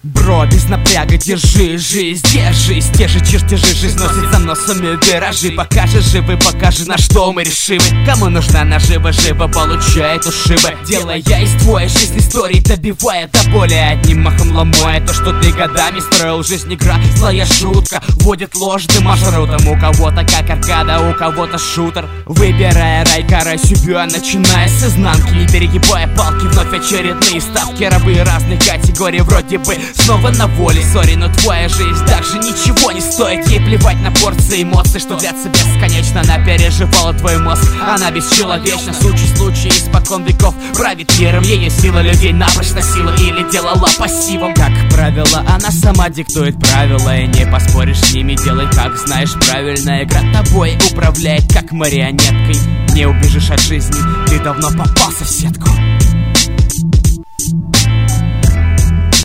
Бро, без напряга, держи, жизнь, держись. Те же чертежи, жизнь носит за носами виражи. Покажи живы, покажи, на что мы решимы. Кому нужна нажива, живо получает ушибы, делая из твоей жизни истории, добивая до боли, одним махом ломая то, что ты годами строил. Жизнь игра, злая шутка, вводит ложным маршрутом. У кого-то как аркада, у кого-то шутер. Выбирая рай, карай себя, начиная с изнанки, не перегибая палки, вновь очередные ставки. Рабы разных категорий вроде бы снова на воле. Сори, но твоя жизнь даже ничего не стоит. Ей плевать на порции эмоций, что длятся бесконечно. Она переживала твой мозг, она бесчеловечна. Случай испокон веков правит миром. Ее сила людей напрочь носила или делала пассивом. Как правило, она сама диктует правила, и не поспоришь с ними, делай как знаешь правильно. Игра тобой управляет как марионеткой. Не убежишь от жизни, ты давно попался в сетку.